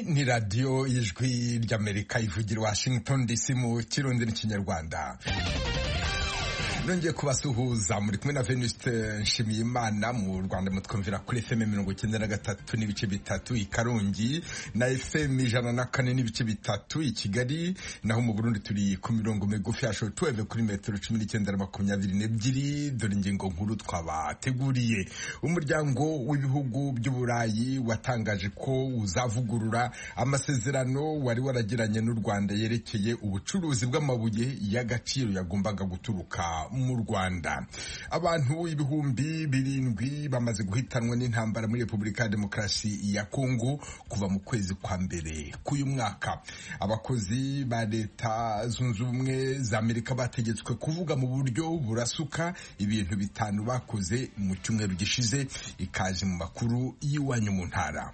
ni radiyo y'ijwi ry'Amerika ivugira Washington DC mu Kirundi n'Ikinyarwanda. Nongeye kubasuhuza muri kumwe na Venuste Nshimiyimana. Mu Rwanda mutwumvira kuri FM 93.3 i Karongi na FM 104.3 i Kigali, naho mu Burundi turi ku mirongo migufi ya shortwave kuri metero 19.22. Dore ingingo nkuru twabateguriye. Umuryango w'ibihugu by'Uburayi watangaje ko uzavugurura amasezerano wari waragiranye n'u Rwanda yerekeye ubucuruzi bw'amabuye y'agaciro yagombaga guturuka mu Rwanda. Abantu ibihumbi 7 bamaze guhitanwa n'intambara muri Repubulika ya Demokarasi ya Kongo kuva mu kwezi kwa mbere k'uyu mwaka. Abakozi ba Leta Zunze Ubumwe za Amerika bategetswe kuvuga mu buryo burasuka ibintu bitanu bakoze mu cyumweru gishize. Ikaje mu makuru y'iwanyu mu ntara.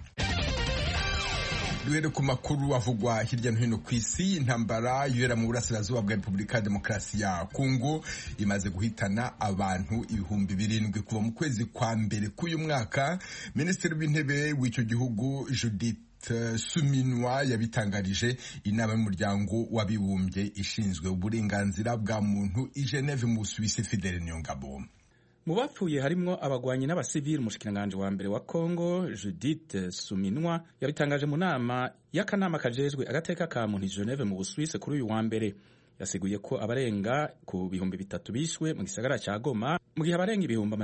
Duhere ku makuru avugwa hirya no hino ku isi. Intambara yera mu burasirazuba bwa Repubulika ya Demokarasi ya Kongo imaze guhitana abantu ibihumbi 7 kuva mu kwezi kwa mbere k'uyu mwaka. Minisitiri w'intebe w'icyo gihugu Judith Suminwa yabitangarije inama y'umuryango w'abibumbye ishinzwe uburenganzira bwa muntu i Geneve mu Busuwisi. Fidele Nyongabo. Mu bapfuye harimwo abagwanyi n'abasivili. Umushikiranganje wa mbere wa Kongo Judith Suminwa yabitangaje mu nama y'akanama kajejwe agateka ka muntu i Geneve mu Busuwisi kuri uyu wa mbere. Yasiguye ko abarenga ku bihumbi 3 bishwe mu gisagara ca Goma, mu gihe abarenga ibihumbi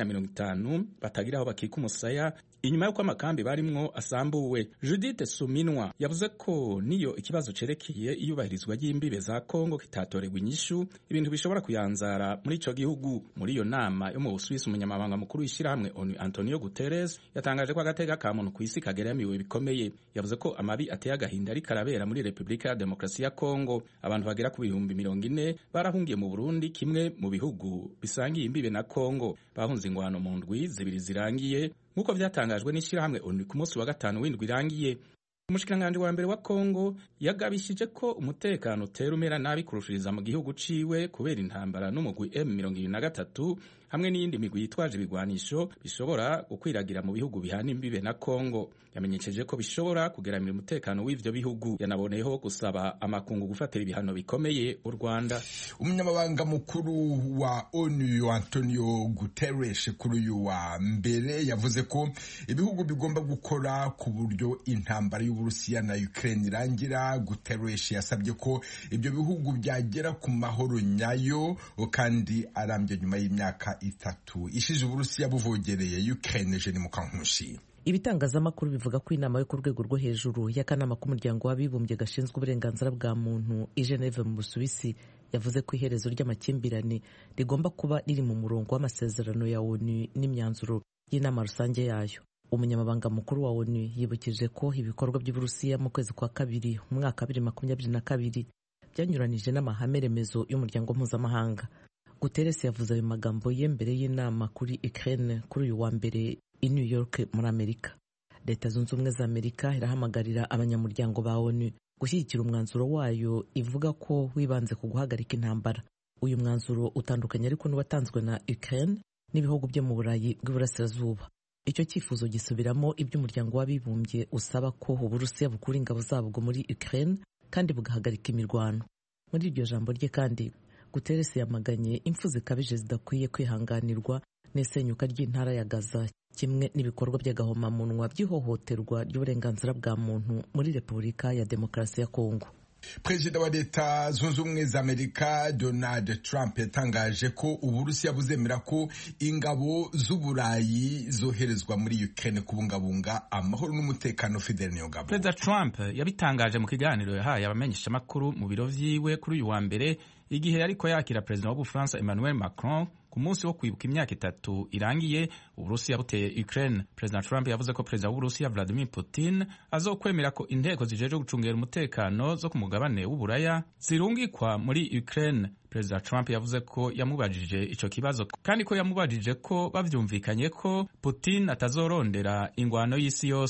450 batagira aho bakika umusaya inyuma y'uko amakambi barimwo asambuwe. Judith Suminwa yavuze ko niyo ikibazo cerekeye iyubahirizwa ry'imbibe za Kongo kitatoregwa inyishu, ibintu bishobora kuyanzara muri ico gihugu. Muri iyo nama yo mu Busuwisi, umunyamabanga mukuru w'ishirahamwe ONU Antonio Guterres yatangaje ko agateka ka muntu ku isi kageramiwe bikomeye. Yavuze ko amabi ateye agahinda ari karabera muri Repubulika ya Demokarasi ya Kongo. Abantu bagera ku bihumbi 40 barahungiye mu Burundi, kimwe mu bihugu bisangiye imbibe na Kongo. Bahunze ingwano mu ndwi zibiri zirangiye nk'uko vyatangajwe n'ishirahamwe ONU ku munsi wa gatanu w'indwi irangiye. Umushikiranganje wa mbere wa Kongo yagabishije ko umutekano utera umera nabi kurushiriza mu gihugu ciwe kubera intambara n'umugwi M23 hamwe n'iyindi migwi yitwaje ibigwanisho bishobora gukwiragira mu bihugu bihana imbibe na Kongo. Yamenyesheje ko bishobora kugeramira umutekano w'ivyo bihugu. Yanaboneyeho gusaba amakungu gufatira ibihano bikomeye u Rwanda. Umunyamabanga mukuru wa ONU Antonio Guterres kuri uyu wa mbere yavuze ko ibihugu bigomba gukora ku buryo intambara y'Uburusiya na Ukraine irangira. Guterres yasabye ko ibyo bihugu byagera ku mahoro nyayo kandi arambye nyuma y'imyaka 3 ishize Uburusiya buvogereye Ukraine. Jeni Mukankushi. Ibitangazamakuru bivuga ko inama yo ku rwego rwo hejuru y'akanama k'umuryango w'abibumbye gashinzwe uburenganzira bwa muntu i Geneve mu Busuwisi yavuze ko iherezo ry'amakimbirane rigomba kuba riri mu murongo w'amasezerano ya ONU n'imyanzuro y'inama rusange yayo. Umunyamabanga mukuru wa ONU yibukije ko ibikorwa by'Uburusiya mu kwezi kwa kabiri mu mwaka 2022 byanyuranije n'amahame remezo y'umuryango mpuzamahanga. Guterres yavuze ayo magambo ye mbere y'inama kuri Ukraine kuri uyu wa mbere i New York muri Amerika. Leta Zunze Ubumwe za Amerika irahamagarira abanyamuryango ba ONU gushyigikira umwanzuro wayo ivuga ko wibanze ku guhagarika intambara. Uyu mwanzuro utandukanye ariko n'uwatanzwe na Ukraine n'ibihugu byo mu Burayi bw'Iburasirazuba. Icyo cyifuzo gisubiramo iby'umuryango w'abibumbye usaba ko Uburusiya bukura ingabo zabwo muri Ukraine kandi bugahagarika imirwano. Muri iryo jambo rye kandi Guterres yamaganye impfu zikabije zidakwiye kwihanganirwa n'isenyuka ry'intara ya Gaza, kimwe n'ibikorwa by'agahomamunwa by'ihohoterwa ry'uburenganzira bwa muntu muri Repubulika ya Demokarasi ya Kongo. Perezida wa Leta Zunze Ubumwe za Amerika Donald Trump yatangaje ko Uburusiya buzemera ko ingabo z'Uburayi zoherezwa muri Ukraine kubungabunga amahoro n'umutekano. Fidel Nyongabo. Perezida Trump yabitangaje mu kiganiro yahaye abamenyeshamakuru mu biro vyiwe kuri uyu wa mbere igihe yariko yakira Perezida w'Ubufaransa Emmanuel Macron ku munsi wo kwibuka imyaka 3 irangiye Uburusiya buteye Ukraine. Perezida Trump yavuze ko Perezida w'Uburusiya Vladimir Putin azokwemera ko inteko zijeje gucungera umutekano zo ku mugabane w'Uburaya zirungikwa muri Ukraine. Perezida Trump yavuze ko yamubajije ico kibazo kandi ko yamubajije ko bavyumvikanye ko Putin atazorondera ingwano y'isi yose.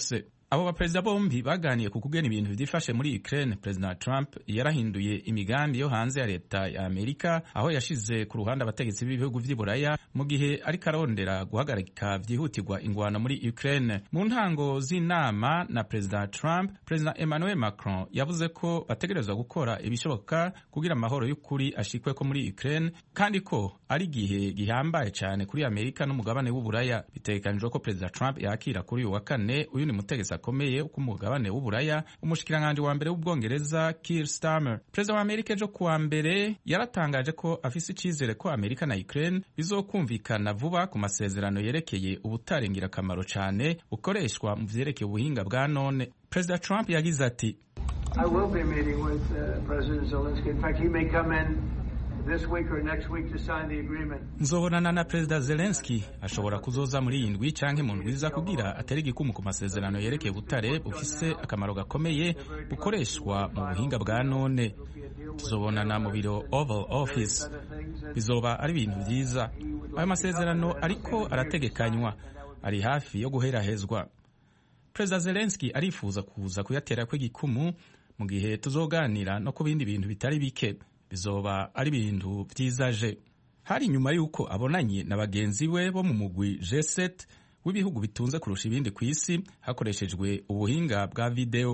abo baperezida bombi baganiye ku kugena ibintu byifashe muri Ukraine. President Trump yarahinduye imigambi yo hanze ya leta ya Amerika, aho yashize ku ruhande abategetsi b'ibihugu vy'i Buraya mu gihe ariko arondera guhagarika vyihutirwa ingwano muri Ukraine. Mu ntango z'inama na President Trump, President Emmanuel Macron yavuze ko bategerezwa gukora ibishoboka kugira amahoro y'ukuri ashikweko muri Ukraine, kandi ko ari igihe gihambaye cyane kuri Amerika n'umugabane w'Uburaya. Bitegekanijwe ko President Trump yakira kuri uyu wa kane uyu ni mutegetsi akomeye ku mugabane w'Uburaya, umushikiranganje wa mbere w'ubwongereza Keir Starmer. Perezida wa Amerika ejo kuwa mbere yaratangaje ko afise icizere ko Amerika na Ukraine bizokumvikana vuba ku masezerano yerekeye ubutarengira akamaro cyane bukoreshwa mu vyerekeye ubuhinga bwa none. Perezida Trump yagize ati, I will be meeting with President Zelensky. In fact, he may come in this week or next week to sign the agreement. Nzobonana na Perezida Zelensky, ashobora kuzoza muri iyi ndwi canke mu ndwi iza kugira atere igikumu ku masezerano yerekeye ubutare bufise akamaro gakomeye bukoreshwa mu buhinga bwa none. Tuzobonana mu biro Oval Office. Bizoba ari ibintu vyiza. Ayo masezerano ariko arategekanywa, ari hafi yo guherahezwa. Perezida Zelensky arifuza kuza kuyatera kw'igikumu mu gihe tuzoganira no ku bindi bintu bitari bike. Bizoba ari ibintu vyizaje. Hari nyuma yuko abonanye na bagenzi we bo mu mugwi G7 w'ibihugu bitunze kurusha ibindi ku isi hakoreshejwe ubuhinga bwa video.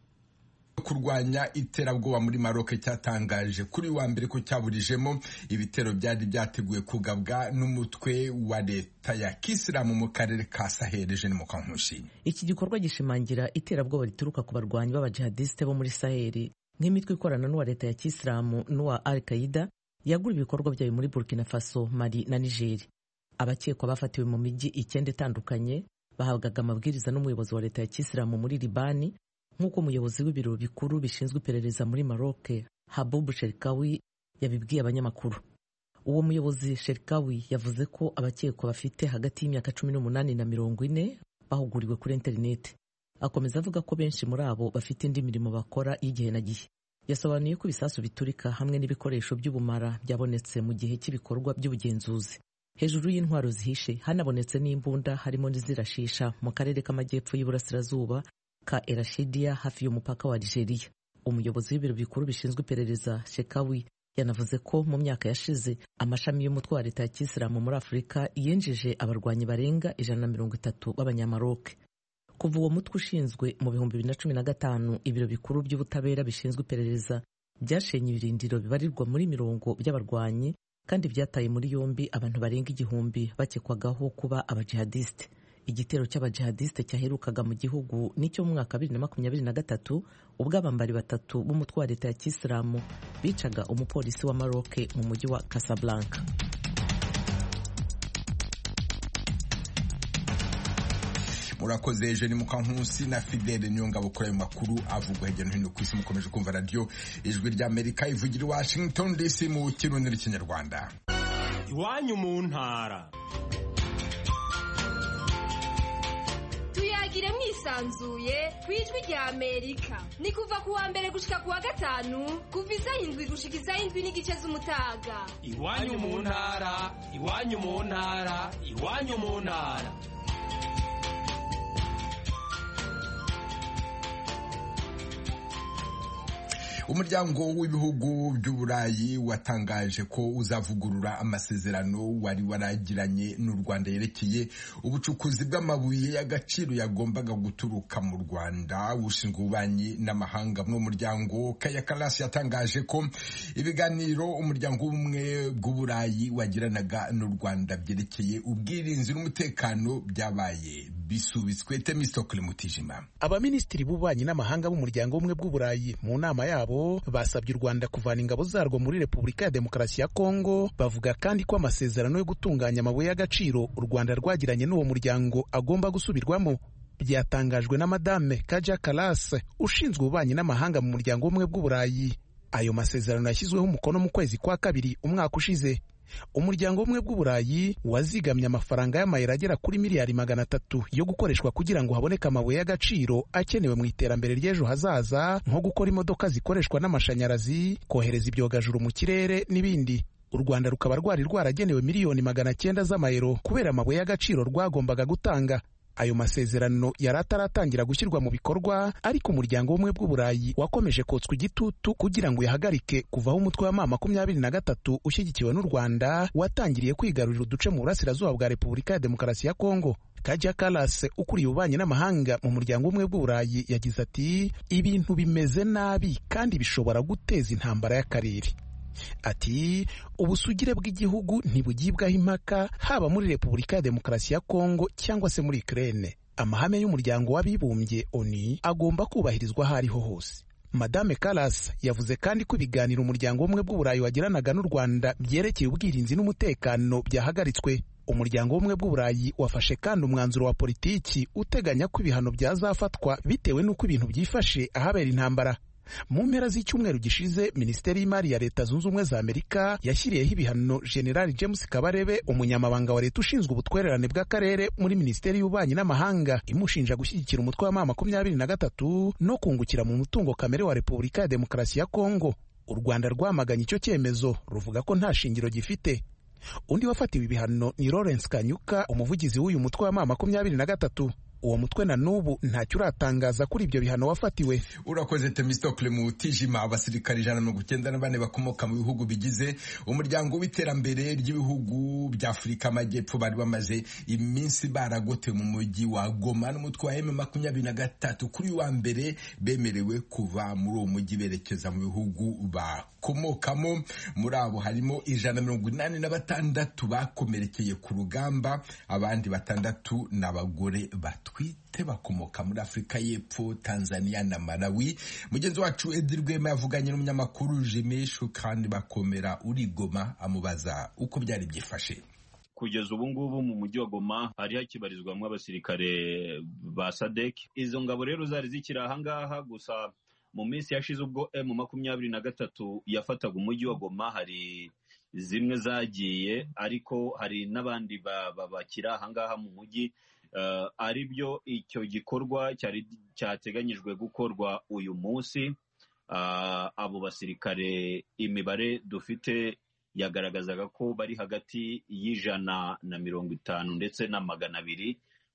Kurwanya iterabwoba muri Maroc cyatangaje kuri wa mbere ko cyaburijemo ibitero byari byateguye kugabwa n'umutwe wa leta ya Kisilamu mu karere ka Sahel. Jeune Mukankushi, iki gikorwa gishimangira iterabwoba rituruka ku barwanyi b'abajihadiste bo muri Sahel nk'imitwe ikorana n'uwa leta ya Kisilamu n'uwa Al-Qaeda yagura ibikorwa byayo muri Burkina Faso, Mali na Niger. Abakekwa bafatiwe mu mijyi 9 itandukanye bahabwaga amabwiriza n'umuyobozi wa leta ya Kisilamu muri Libani, nk'uko umuyobozi w'ibiro bikuru bishinzwe iperereza muri Maroc Haboub Cherkaoui yabibwiye abanyamakuru. Uwo muyobozi Cherkaoui yavuze ko abakekwa bafite hagati y'imyaka 18 na 40 bahuguriwe kuri internet. Akomeza avuga ko benshi muri abo bafite indi mirimo bakora y'igihe na gihe. Yasobanuye ko ibisasu biturika hamwe n'ibikoresho by'ubumara byabonetse mu gihe cy'ibikorwa by'ubugenzuzi. Hejuru y'intwaro zihishe hanabonetse n'imbunda harimo n'izirashisha mu karere k'amajyepfo y'Iburasirazuba ka Erashidia hafi y'umupaka wa Algeria. Umuyobozi w'ibiro bikuru bishinzwe iperereza Cherkaoui yanavuze ko mu myaka yashize amashami y'umutwe wa leta ya Kisilamu muri Afurika yinjije abarwanyi barenga 130 b'abanyamaroc. Kuva uwo mutwe ushinzwe mu 2015, ibiro bikuru by'ubutabera bishinzwe iperereza byashenye ibirindiro bibarirwa muri 100 by'abarwanyi kandi byataye muri yombi abantu barenga 1000 bakekwagaho kuba abajihadiste. Igitero cy'abajihadiste cyaherukaga mu gihugu nicyo mu mwaka 2023 ubwo abambari 3 b'umutwe wa leta ya Kisilamu bicaga umupolisi wa Maroc mu mujyi wa Casablanca. Murakoze Jeune Mukankusi na Fidele Nyonga bukora ayo makuru avugwa hirya no hino ku isi. Mukomeje kumva radio Ijwi ry'Amerika ivugira Washington DC mu Kirundi n'Ikinyarwanda. Iwanyu mu ntara. Tuyagire mwisanzuye kwijwi rya Amerika. Ni kuva ku wa mbere gushika ku wa gatanu kuva isaha 7 gushika isaha 7 n'igice z'umutaga. Iwanyu mu ntara, iwanyu mu ntara, iwanyu mu ntara. Umuryango w'ibihugu by'Uburayi watangaje ko uzavugurura amasezerano wari waragiranye n'u Rwanda yerekeye ubucukuzi bw'amabuye y'agaciro yagombaga guturuka mu Rwanda. Ushinzwe ububanyi n'amahanga mu muryango Kaja Kallas yatangaje ko ibiganiro umuryango w'ubumwe bw'Uburayi wagiranaga n'u Rwanda byerekeye ubwirinzi n'umutekano byabaye bisubitswe. Temistokle Mutijima. Abaminisitiri b'ububanyi n'amahanga b'umuryango w'ubumwe bw'Uburayi mu nama yabo basabye u Rwanda kuvana ingabo zarwo muri Repubulika ya Demokarasi ya Kongo. Bavuga kandi ko amasezerano yo gutunganya amabuye y'agaciro u Rwanda rwagiranye n'uwo muryango agomba gusubirwamo. Byatangajwe na Madame Kaja Kallas ushinzwe ububanyi n'amahanga mu muryango w'ubumwe bw'Uburayi. Ayo masezerano yashyizweho umukono mu kwezi kwa kabiri umwaka ushize. Umuryango w'ubumwe bw'Uburayi wazigamye amafaranga y'amayero agera kuri miliyari 300 yo gukoreshwa kugira ngo haboneke amabuye y'agaciro akenewe mu iterambere ry'ejo hazaza, nko gukora imodoka zikoreshwa n'amashanyarazi, kohereza ibyogajuru mu kirere n'ibindi. U Rwanda rukaba rwari rwaragenewe miliyoni 900 z'amayero kubera amabuye y'agaciro rwagombaga gutanga. Ayo masezerano yari ataratangira gushyirwa mu bikorwa, ariko umuryango w'ubumwe bw'Uburayi wakomeje kotswa igitutu kugira ngo yahagarike kuvaho umutwe wa M23 ushyigikiwe n'u Rwanda watangiriye kwigarurira uduce mu burasirazuba bwa Repubulika ya Demokarasi ya Kongo. Kaja Kallas ukuriye ububanyi n'amahanga mu muryango w'ubumwe bw'Uburayi yagize ati ibintu bimeze nabi kandi bishobora guteza intambara y'akarere. Ati ubusugire bw'igihugu ntibugibwaho impaka, haba muri Repubulika ya Demokarasi ya Kongo cyangwa se muri Ukraine. Amahame y'umuryango w'abibumbye ONU agomba kubahirizwa aho ariho hose. Madame Kallas yavuze kandi ko ibiganiro umuryango w'ubumwe bw'Uburayi wagiranaga n'u Rwanda byerekeye ubwirinzi n'umutekano byahagaritswe. Umuryango w'ubumwe bw'Uburayi wafashe kandi umwanzuro wa politiki uteganya ko ibihano byazafatwa bitewe n'uko ibintu byifashe ahabera intambara. Mu mpera z'icyumweru gishize, Minisiteri y'Imari ya Leta Zunze Ubumwe za Amerika yashyiriyeho ibihano General James Kabarebe, umunyamabanga wa leta ushinzwe ubutwererane bw'akarere muri Minisiteri y'Ububanyi n'Amahanga, imushinja gushyigikira umutwe wa M23 no kungukira mu mutungo kamere wa Repubulika ya Demokarasi ya Kongo. U Rwanda rwamaganye icyo cyemezo ruvuga ko nta shingiro gifite. Undi wafatiwe ibihano ni Lawrence Kanyuka, umuvugizi w'uyu mutwe wa M23. Uwo mutwe na n'ubu ntacyo uratangaza kuri ibyo bihano wafatiwe. Urakoze Themistocle Mutijima. Abasirikari 194 bakomoka mu bihugu bigize umuryango w'iterambere ry'ibihugu bya Afurika Amajyepfo bari bamaze iminsi baragote mu mujyi wa Goma n'umutwe wa M23 kuri wa mbere bemerewe kuva muri uwo mujyi berekeza mu bihugu bakomokamo. Muri abo harimo 186 bakomerekeye ku rugamba, abandi 6 n'abagore batwite bakomoka muri Afurika y'Epfo, Tanzania na Malawi. Mugenzi wacu Edi Rwema yavuganye n'umunyamakuru Jimishu kandi bakomera uri Goma amubaza uko byari byifashe. Kugeza ubu ngubu mu mujyi wa Goma hari hakibarizwamo abasirikare ba SADC. Izo ngabo rero zari zikiri ahangaha gusa mu minsi yashize ubwo M23 yafataga umujyi wa Goma hari zimwe zagiye, ariko hari n'abandi bakiri ahangaha mu mujyi. Ari byo icyo gikorwa cyari cyateganyijwe gukorwa uyu munsi. Abo basirikare imibare dufite yagaragazaga ko bari hagati y'150 ndetse na 200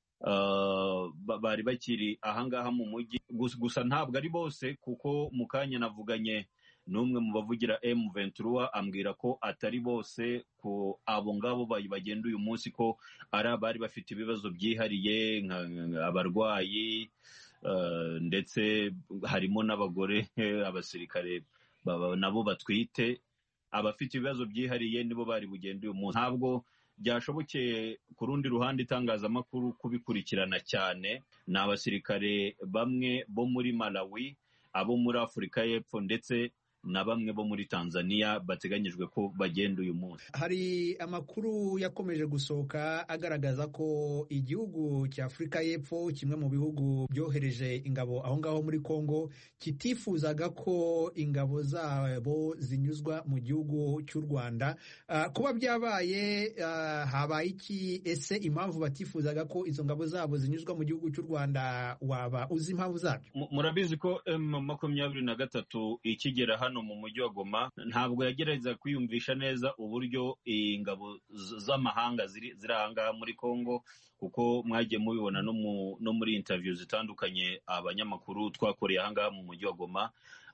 bari bakiri ahangaha mu mujyi. Gusa ntabwo ari bose, kuko mu kanya navuganye n'umwe mu bavugira M23 ambwira ko atari bose, ko abo ngabo bagenda uyu munsi ko ari abari bafite ibibazo byihariye abarwayi, ndetse harimo n'abagore abasirikare nabo batwite. Abafite ibibazo byihariye nibo bari bugenda uyu munsi. Ntabwo byashobokeye ku rundi ruhande itangazamakuru kubikurikirana cyane. Ni abasirikare bamwe bo muri Malawi, abo muri Afurika y'Epfo ndetse na bamwe bo muri Tanzania bateganyijwe ko bagenda uyu munsi. Hari amakuru yakomeje gusohoka agaragaza ko igihugu cya Afurika y'Epfo, kimwe mu bihugu byohereje ingabo aho ngaho muri Kongo, kitifuzaga ko ingabo zabo zinyuzwa mu gihugu cy'u Rwanda. Kuba byabaye, habaye iki? Ese impamvu batifuzaga ko izo ngabo zabo zinyuzwa mu gihugu cy'u Rwanda, waba uzi impamvu zabyo? Murabizi ko M23 ikigera hano mu mujyi wa Goma ntabwo yagerageza kwiyumvisha neza uburyo ingabo z'amahanga ziri ahangaha muri Kongo, kuko mwagiye mubibona no muri interview zitandukanye abanyamakuru twakoreye ahangaha mu mujyi wa Goma.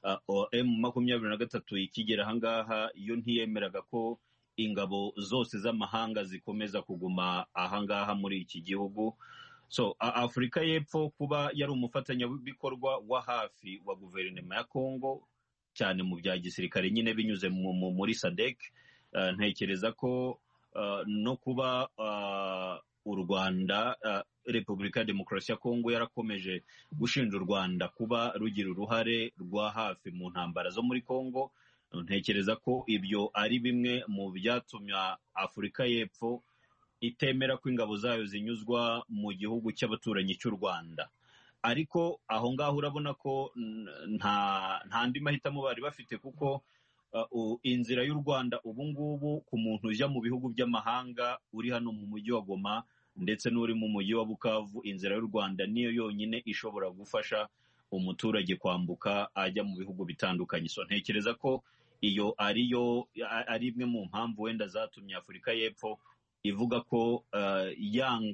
M23 ikigera ahangaha yo ntiyemeraga ko ingabo zose z'amahanga zikomeza kuguma ahangaha muri iki gihugu. So Afurika y'Epfo kuba yari umufatanyabikorwa wa hafi wa guverinoma ya Kongo, cyane mu bya gisirikare nyine binyuze muri SADC, ntekereza ko no kuba u Rwanda, Repubulika ya Demokarasi ya Kongo yarakomeje gushinja u Rwanda kuba rugira uruhare rwa hafi mu ntambara zo muri Kongo. Ntekereza ko ibyo ari bimwe mu byatumye Afurika y'Epfo itemera ko ingabo zayo zinyuzwa mu gihugu cy'abaturanyi cy'u Rwanda. Ariko aho ngaho urabona ko nta andi mahitamo bari bafite, kuko inzira y'u Rwanda ubu ngubu ku muntu ujya mu bihugu by'amahanga uri hano mu mujyi wa Goma ndetse n'uri mu mujyi wa Bukavu, inzira y'u Rwanda niyo yonyine ishobora gufasha umuturage kwambuka ajya mu bihugu bitandukanye. So ntekereza ko iyo ari imwe mu mpamvu wenda zatumye Afurika y'Epfo ivuga ko yanga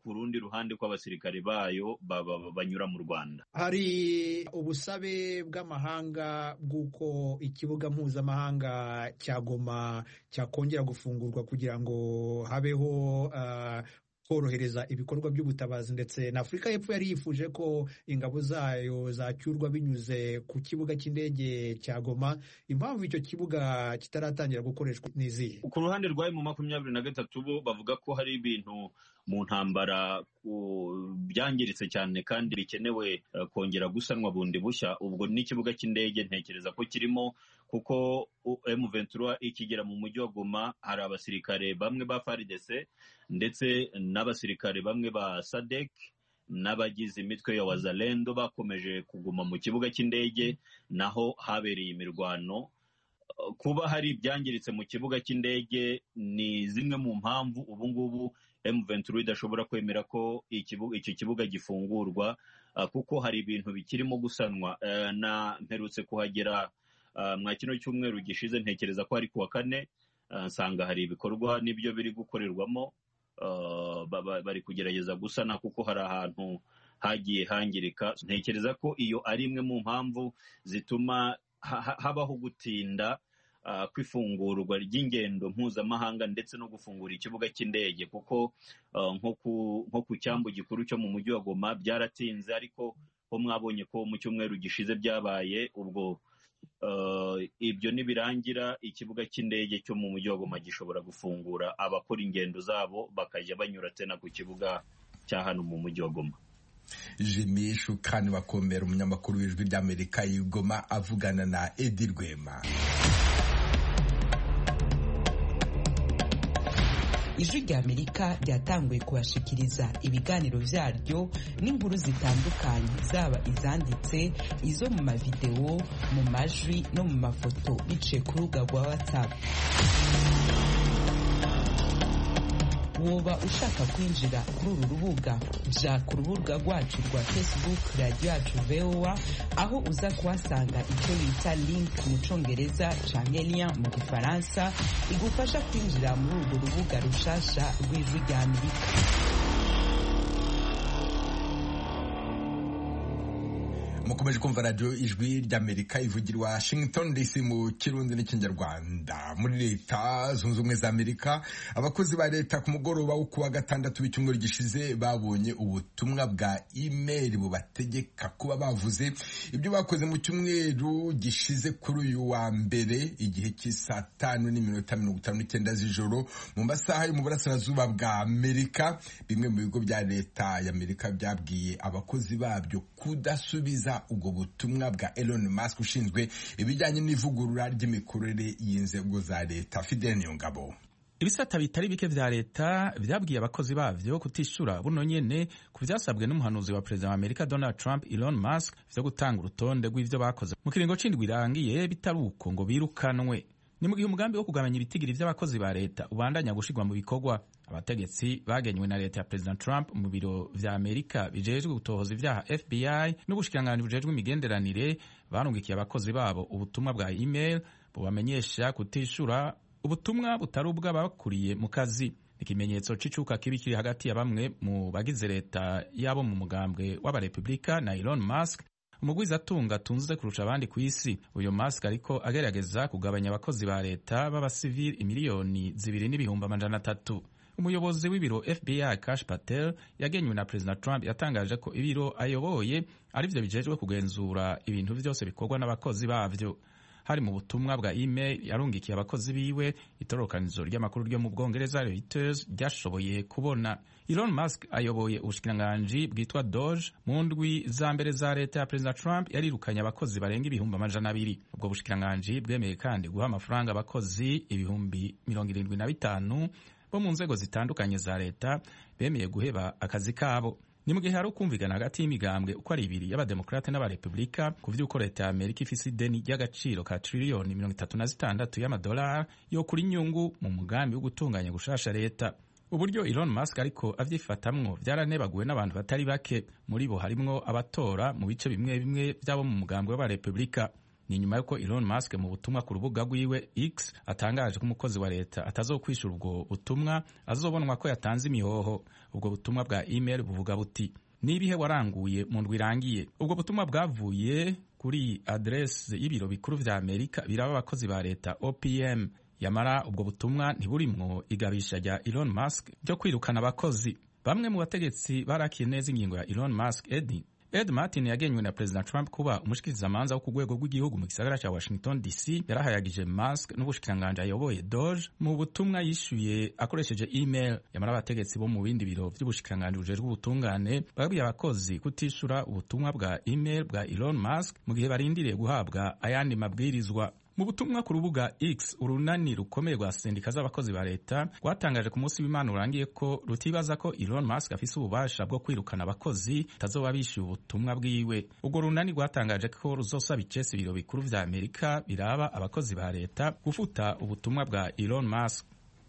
ku rundi ruhande ko abasirikare bayo banyura mu Rwanda. Hari ubusabe bw'amahanga bw'uko ikibuga mpuzamahanga cya Goma cyakongera gufungurwa kugira ngo habeho korohereza ibikorwa by'ubutabazi, ndetse na Afurika y'Epfo yari yifuje ko ingabo zayo zacyurwa binyuze ku kibuga cy'indege cya Goma. Impamvu icyo kibuga kitaratangira gukoreshwa ni izihe? Ku ruhande rwa M23 bo bavuga ko hari ibintu mu ntambara byangiritse cyane kandi bikenewe kongera gusanwa bundi bushya. Ubwo n'ikibuga cy'indege ntekereza ko kirimo, kuko M23 ikigera mu mujyi wa Goma hari abasirikare bamwe ba FARDC ndetse n'abasirikare bamwe ba SADC n'abagize imitwe ya Wazalendo bakomeje kuguma mu kibuga cy'indege, naho habereye imirwano. Kuba hari ibyangiritse mu kibuga cy'indege ni zimwe mu mpamvu ubu ngubu M23 idashobora kwemera ko icyo kibuga gifungurwa, kuko hari ibintu bikirimo gusanwa. Mperutse kuhagera mwa kino cyumweru gishize, ntekereza ko ari kuwa kane, nsanga hari ibikorwa n'ibyo biri gukorerwamo. Bari kugerageza gusana kuko hari ahantu hagiye hangirika. Ntekereza ko iyo ari imwe mu mpamvu zituma habaho gutinda kw'ifungurwa ry'ingendo mpuzamahanga ndetse no gufungura ikibuga cy'indege, kuko nko ku cyambu gikuru cyo mu mujyi wa Goma byaratinze, ariko ho mwabonye ko mu cyumweru gishize byabaye. Ubwo ibyo nibirangira, ikibuga cy'indege cyo mu mujyi wa Goma gishobora gufungura, abakora ingendo zabo bakajya banyura tena ku kibuga cya hano mu mujyi wa Goma. Jimmy Shukani Bakomera, umunyamakuru w'Ijwi ry'Amerika i Goma, avugana na Edi Rwema. Ijwi ry'Amerika ryatanguye kubashikiriza ibiganiro vyaryo n'inkuru zitandukanye, zaba izanditse, izo mu mavideo, mu majwi no mu mafoto, biciye ku rubuga rwa WhatsApp. Woba ushaka kwinjira kuri uru rubuga, ja ku rubuga rwacu rwa Facebook Radio Yacu VOA, aho uza kuhasanga icyo bita link mu Congereza canke lien mu Gifaransa igufasha kwinjira muri urwo rubuga rushasha rw'Ijwi ry'Amerika. Mukomeje kumva radio Ijwi ry'Amerika ivugira Washington DC mu Kirundi n'Ikinyarwanda. Muri Leta Zunze Ubumwe za Amerika, abakozi ba leta ku mugoroba wo kuwa gatandatu w'icyumweru gishize babonye ubutumwa bwa email bubategeka kuba bavuze ibyo bakoze mu cyumweru gishize kuri uyu wa mbere, igihe cy'isa 5:59 z'ijoro mu masaha yo mu burasirazuba bwa Amerika. Bimwe mu bigo bya leta ya Amerika byabwiye abakozi babyo kudasubiza ubwo butumwa bwa Elon Musk ushinzwe ibijyanye n'ivugurura ry'imikorere y'inzego za leta. Fidel Niyongabo. Ibisata bitari bike vya leta vyabwiye abakozi bavyo kutishura buno nyene ku vyasabwe n'umuhanuzi wa Perezida wa Amerika Donald Trump, Elon Musk, vyo gutanga urutonde rw'ivyo bakoze mu kiringo c'indwi irangiye bitaruko ngo birukanwe. Ni mu gihe umugambi wo kugabanya ibitigiri vy'abakozi ba leta ubandanya gushirwa mu bikorwa. Abategetsi bagenywe na leta ya President Trump mu biro vya Amerika bijejwe gutohoza ivyaha FBI n'ubushikiranganji bujejwe imigenderanire barungikiye abakozi babo ubutumwa bwa email bubamenyesha kutishura ubutumwa butari ubw'abakuriye mu kazi. Ikimenyetso c'icuka kibi kiri hagati ya bamwe mu bagize leta yabo mu mugambwe w'abarepublika na Elon Musk, umugwizatunga atunze kurusha abandi ku isi. Uyu Musk ariko agerageza kugabanya abakozi ba leta b'abasivili 2,300,000. Umuyobozi w'ibiro FBI Kash Patel yagenywe na President Trump yatangaje ko ibiro ayoboye arivyo bijejwe kugenzura ibintu vyose bikorwa n'abakozi bavyo. Hari mu butumwa bwa email yarungikiye abakozi biwe, itororokanizo ry'amakuru ryo mu Bwongereza Reuters ryashoboye kubona. Elon Musk ayoboye ubushikiranganji bwitwa Doge. Mu ndwi za mbere za leta ya President Trump yarirukanye abakozi barenga 200,000. Ubwo bushikiranganji bwemeye kandi guha amafaranga abakozi 75,000 bo mu nzego zitandukanye za leta bemeye guheba akazi kabo. Ni mu gihe hari ukumvikana hagati y'imigambwe uko ari ibiri y'abademokrate n'abarepublika ku vy'uko leta ya Amerika ifise ideni ry'agaciro ka triliyoni 36 y'amadolari yo kuri nyungu mu mugambi wo gutunganya gushasha leta. Uburyo Elon Musk ariko avyifatamwo vyaranebaguwe n'abantu batari bake, muri bo harimwo abatora mu bice bimwe bimwe vy'abo mu mugambi w'abarepublika. ni nyuma yuko Elon Musk mu butumwa ku rubuga rwiwe X atangaje ko umukozi wa leta atazokwishura ubwo butumwa azobonwa ko yatanze imihoho. Ubwo butumwa bwa email buvuga buti nibihe waranguye mu ndwi irangiye. Ubwo butumwa bwavuye kuri adresse y'ibiro bikuru vya Amerika biraba abakozi ba leta OPM. Yamara ubwo butumwa ntiburimwo igabisha rya Elon Musk ryo kwirukana abakozi. Bamwe mu bategetsi barakiye neza ingingo ya Elon Musk. Ed Martin yagenywe na President Trump kuba umushikirizamanza wo ku rwego rw'igihugu mu gisagara ca Washington DC yarahayagije Musk n'ubushikiranganje ayoboye Doge mu butumwa yishuye akoresheje email. Yamara abategetsi bo mu bindi biro vy'ubushikiranganje bujejwe ubutungane babwiye abakozi kutishura ubutumwa bwa email bwa Elon Musk mu gihe barindiriye guhabwa ayandi mabwirizwa. Mu butumwa ku rubuga X, urunani rukomeye rwa sendika z'abakozi ba leta rwatangaje ku munsi w'Imana urangiye ko rutibaza ko Elon Musk afise ububasha bwo kwirukana abakozi tazoba bishyuye ubutumwa bwiwe. Ubwo runani rwatangaje ko ruzosaba icese ibiro bikuru vya Amerika biraba abakozi ba leta gufuta ubutumwa bwa Elon Musk.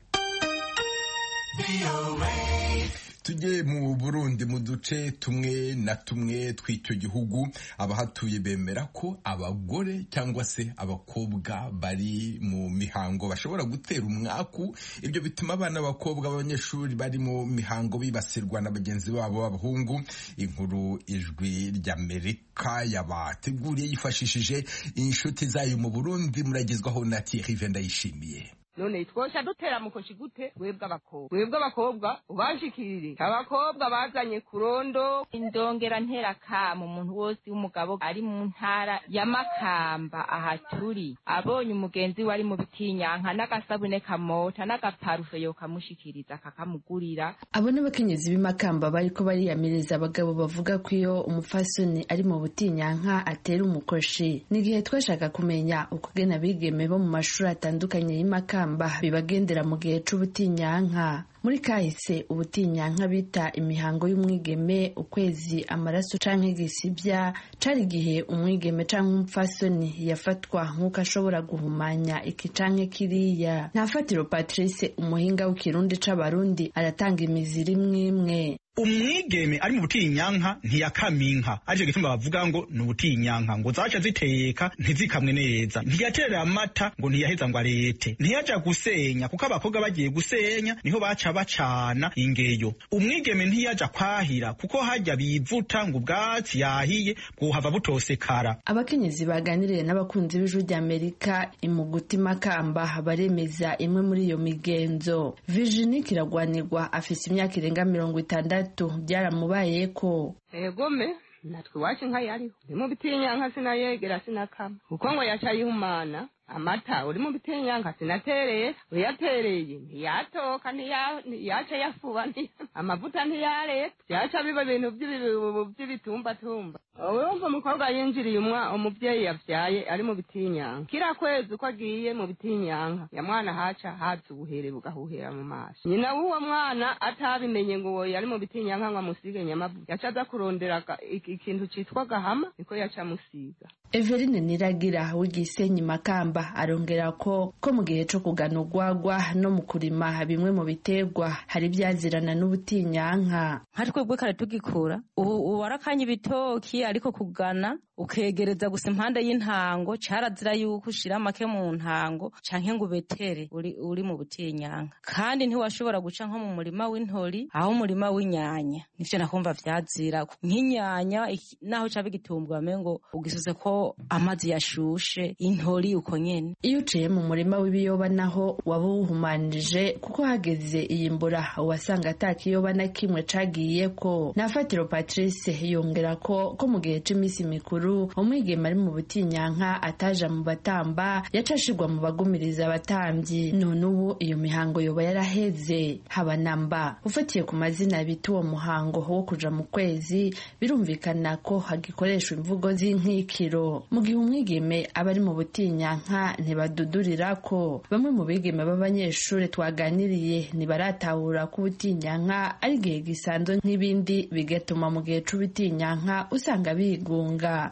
Tujye mu Burundi mu duce tumwe na tumwe tw'icyo gihugu abahatuye bemera ko abagore cyangwa se abakobwa bari mu mihango bashobora gutera umwaku. Ibyo bituma abana b'abakobwa b'abanyeshuri bari mu mihango bibasirwa na bagenzi babo b'abahungu. Inkuru Ijwi ry'Amerika yabateguriye yifashishije inshuti zayo mu Burundi muragezwaho na Thierry Vendayishimiye. None twosha dutera mukoshi gute webwe abakobwa ubashikirire abakobwa bazanye kurondo indongera ntera kama umuntu wose w'umugabo ari mu ntara ya Makamba aha turi abonye umugenzi wari mu bitinyanka n'agasabune kamota n'agaparufe yo kamushikiriza kakamugurira. Abo n'abakenyezi b'Imakamba bariko bariyamiriza abagabo bavuga ko iyo umufasoni ari mu butinyanka atera umukoshi. Nigihe twashaka kumenya ukugena bigeme bo mu mashuri atandukanye y'Imakamba bibagendera mu gihe c'ubutinyanka. Muri kahise ubutinyanka bita imihango y'umwigeme, ukwezi, amaraso canke gisibya, cari igihe umwigeme canke umupfasoni yafatwa nk'uko ashobora guhumanya iki canke kiriya. Ntafatiro Patrice umuhinga w'ikirundi c'abarundi aratanga imiziri imwe. Umwigeme ari mu butinyanka ntiyakaminka, ariko gituma bavuga ngo ni ubutinyanka, ngo zaca ziteka ntizikamwe neza, ntiyaterera amata ngo ntiyaheza ngo arete, ntiyaja gusenya kuko abakobwa bagiye gusenya niho baca bacana ingeyo. Umwigeme ntiyaja kwahira kuko hajya bivuta ngo ubwatsi yahiye bwohava butosekara. Abakenyezi baganiriye n'abakunzi b'Ijwi ry'Amerika imuguti Makamba baremeza imwe muri iyo migenzo. Virginie Kiragwanirwa afise imyaka irenga 60 byaramubayeko. Egome natwe wacu nka yariho ndi mu bitinyanka sinayegera sinakama kuko ngo yaca yihumana amata uri mu bitinyanka sinatereye uyatereye ntiyatoka ntiyaca yafuba amavuta ntiyareta yaca biba ibintu by'ibitumbatumba. Urumva umukobwa yinjiriye umubyeyi yavyaye ari mu bitinyanka, kira kwezi uko agiye mu bitinyanka ya mwana haca haza ubuhere bugahuhera mu maso. Nyina w'uwo mwana atabimenye ngo yari mu bitinyanka ngo amusige nyamavuta, yaca aza kurondera ikintu citwa gahama niko yaca amusiga. Everine Niragira w'igisenyi Makamba arongera ko mu gihe co kugana urwagwa no mu kurima bimwe mu biterwa hari byazirana n'ubutinyanka. Hari twebwe kare tugikura warakanye ibitoki ariko kugana ukegereza gusa impande y'intango carazira yuko ushira make mu ntango canke ngo ubetere uri mu butinyanka, kandi ntiwashobora guca nko mu murima w'intori aho umurima w'inyanya nivyo nakumva vyazira nk'inyanya naho cabe gitumbwa mengo ugisuze ko amazi yashushe intori uko nyene. Iyo uciye mu murima w'ibiyoba naho wabuhumanije kuko hageze iyimbura wasanga atakiyoba na kimwe cagiyeko. Nafatiro Patrice yongera ko mu gihe c'imisi mikuru umwigeme ari mu butinyanka ataja mu batamba yacashirwa mu bagumiriza abatambyi. None ubu iyo mihango yoba yaraheze habanamba. Ufatiye ku mazina bita uwo muhango wo kuja mu kwezi birumvikana ko hagikoreshwa imvugo z'inkikiro. Mu gihe umwigeme aba ari mu butinyanka ntibadudurira ko. Bamwe mu bigeme b'abanyeshuri twaganiriye ntibaratahura ko ubutinyanka ari igihe gisanzwe nk'ibindi, bigatuma mu gihe c'ubutinyanka usanga bigunga.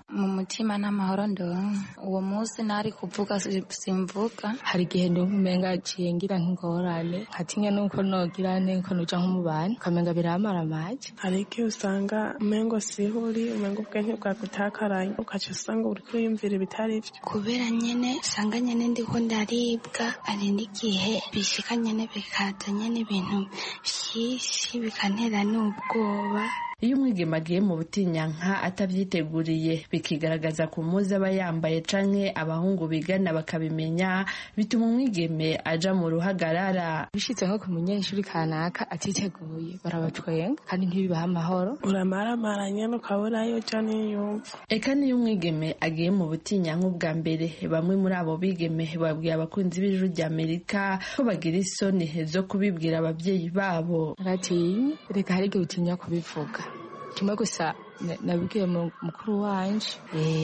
mu mutima n'amahoro ndonka. Uwo munsi nari kuvuga simvuga, hari igihe ndumva umenga aciye ngira nk'ingorane nkatinya nuko nogira ko nuja nk'umubani ukamenga biramara amaje. Hari igihe usanga umengo sihuri, umengo ubwenge bwagutakaranye ukaca usanga uri kwiyumvira ibitari vyo, kubera nyene usanga nyene ndiko ndaribwa. Hari n'igihe bishika nyene bikaza nyene ibintu vyinshi bikantera n'ubwoba. Iyo umwigeme agiye mu butinyanka atavyiteguriye bikigaragaza ku muzi aba yambaye canke abahungu bigana bakabimenya, bituma umwigeme aja mu ruhagarara. Bishitse nko ku munyeshuri kanaka atiteguye barabatwenga kandi ntibibaha amahoro, uramaramara nyene ukabura yo ja niyumva. Eka niyo umwigeme agiye mu butinyanka ubwa mbere, bamwe muri abo bigeme babwiye abakunzi b'Ijwi ry'Amerika ko bagira isoni zo kubibwira abavyeyi babo. Rati reka hari igihe utinya kubivuga. Kimwe gusa nabibwiye mukuru wanje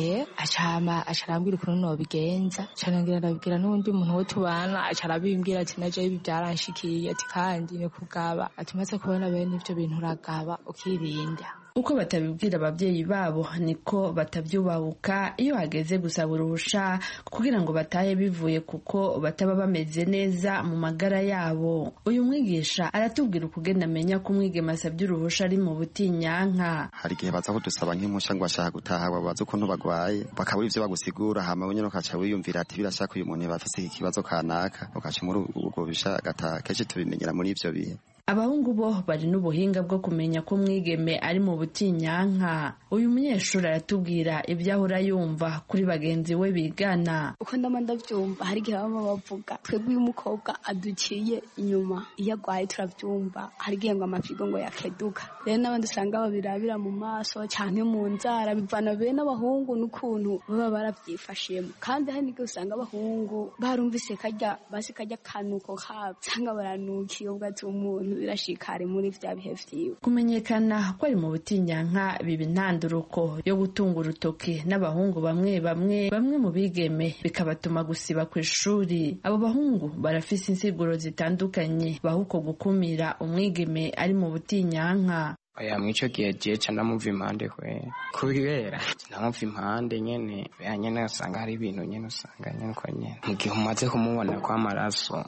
acarambwira ukuntu nobigenza, canongera arabibwira n'uwundi muntu wo tubana, acarabimbwira ati naje ibi byaranshikiye, ati kandi ni kugaba, ati maze kubona bene ivyo bintu uragaba ukirinda. Uko batabibwira abavyeyi babo niko batavyubahuka iyo hageze gusaba uruhusha kugira ngo batahe bivuye kuko bataba bameze neza mu magara yabo. Uyu mwigisha aratubwira ukugenda amenya ko umwigeme asabye uruhusha ari mu butinyanka. Hari igihe baza kudusaba nk'impusha ngo bashaka gutaha, babaza ukuntu bagwaye bakabura ivyo bagusigura, hama wenyene ukaca wiyumvira ati birashaka uyu muntu bafise ikibazo kanaka, ukaca muri ubwo bishaka kenshi tubimenyera muri ivyo bihe. Abahungu bo bari n'ubuhinga bwo kumenya ko umwigeme ari mu butinyanka. Uyu munyeshuri aratubwira ibyo ahora yumva kuri bagenzi we bigana. Uko ndama ndavyumva, hari igihe baba bavuga twebwe uyu mukobwa aduciye inyuma, iyo agwaye turavyumva, hari igihe ngo amafigo ngo yakeduka. Rero n'abandi usanga babirabira mu maso canke mu nzara, bivana bene abahungu n'ukuntu baba baravyifashiyemo. Kandi hari n'igihe usanga abahungu barumvise basi karya kanuko kabo, usanga baranukiye ubwatsi umuntu birashikari muri vya bihe vyiwe. Kumenyekana ko ari mu butinyanka biba intanduruko yo gutunga urutoki n'abahungu bamwe mu bigeme, bikabatuma gusiba ku ishuri. Abo bahungu barafise insiguro zitandukanye baha uko gukumira umwigeme ari mu butinyanka. Oya mwico gihe je ca ndamuva impande kubera ndamuva impande nyene nyene usanga hari ibintu nyene usanga nyene ko nyene mu gihe umaze kumubona kwa maraso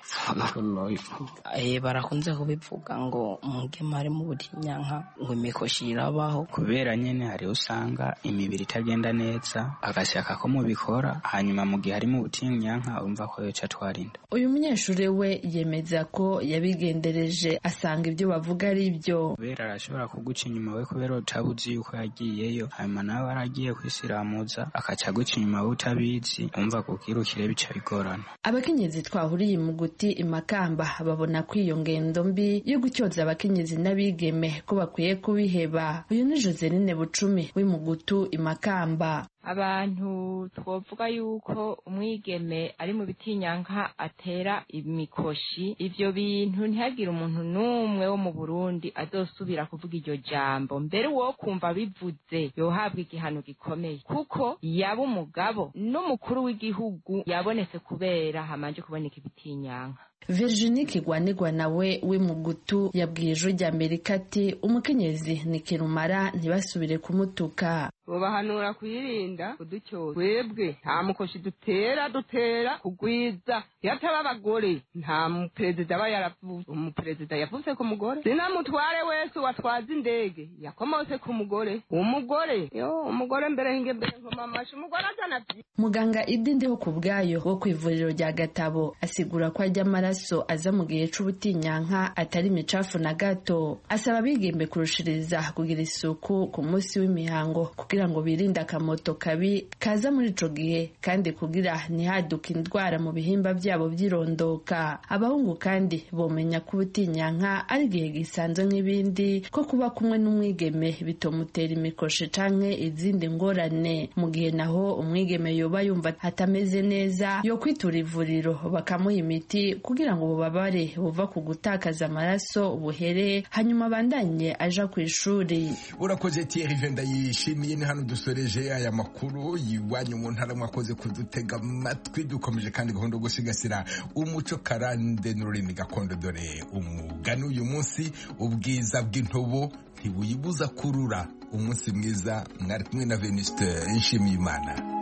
barakunze kubivuga ngo umugema ari mu butinyanka ngo imikoshi irabaho, kubera nyene hari usanga imibiri itagenda neza agashaka ko mubikora, hanyuma mu gihe ari mu butinyanka urumva ko yoca twarinda. Uyu munyeshuri we yemeza ko yabigendereje asanga ibyo bavuga ari byo. Kubera arashobora kuguca inyuma we kubera utabuzi yuko yagiyeyo, hanyuma nawe aragiye kwisiramuza akaca guca inyuma we utabizi, umva kukirukire bica bigorana. Abakenyezi twahuriye mu guti Imakamba babona ko iyo ngendo mbi yo gutyoza abakenyezi n'abigeme ko bakwiye kubiheba. Uyu ni Joseline Bucumi w'imugutu Imakamba. Abantu twovuga yuko umwigeme ari mu bitinyanka atera imikoshi, ivyo bintu ntihagire umuntu n'umwe wo mu Burundi azosubira kuvuga iryo jambo, mbere wo kumva bivuze yohabwa igihano gikomeye, kuko yaba umugabo n'umukuru w'igihugu yabonetse kubera hamanje kuboneka ibitinyanka. Virginie Kigwanigwa nawe w'imugutu yabwiye Ijwi ry'Amerika ati umukenyezi ni kirumara ntibasubire kumutuka. Bobahanura kuyirinda kudutyoza. Twebwe nta mukoshi dutera kugwiza. Yataba abagore nta muperezida aba yaravuze. Umuperezida yavuze ku mugore. Sina mutware wese watwaza indege yakomose ku mugore. Umugore mbere hinge mbere nkomamashi umugore azana. Muganga Idi Ndiho Kubwayo wo kw'ivuriro rya Gatabo asigura ko ajya amaraso aza mu gihe c'ubutinyanka atari imicafu na gato. Asaba abigembe kurushiriza kugira isuku ku munsi w'imihango kugira ngo birinde akamoto kabi kaza muri ico gihe, kandi kugira ntihaduka indwara mu bihimba byabo by'irondoka. Abahungu kandi bomenya ko ubutinyanka ari igihe gisanzwe nk'ibindi, ko kuba kumwe n'umwigeme bitomutera imikoshe canke izindi ngorane. Mu gihe naho umwigeme yoba yumva atameze neza yo kwitura ivuriro bakamuha imiti kugira ngo ububabare buva ku gutakaza amaraso buhere, hanyuma bandanye aja ku ishuri. Urakoze Thierry Venda yishimiye. Ni hano dusoreje aya makuru yiwanyu mu ntara, mwakoze kudutega amatwi. Dukomeje kandi gahunda gusigasira umuco karande n'ururimi gakondo. Dore umugani uyu munsi: ubwiza bw'intobo ntibuyibuza kurura. umunsi mwiza. Mwari kumwe na Venuste Nshimiyimana.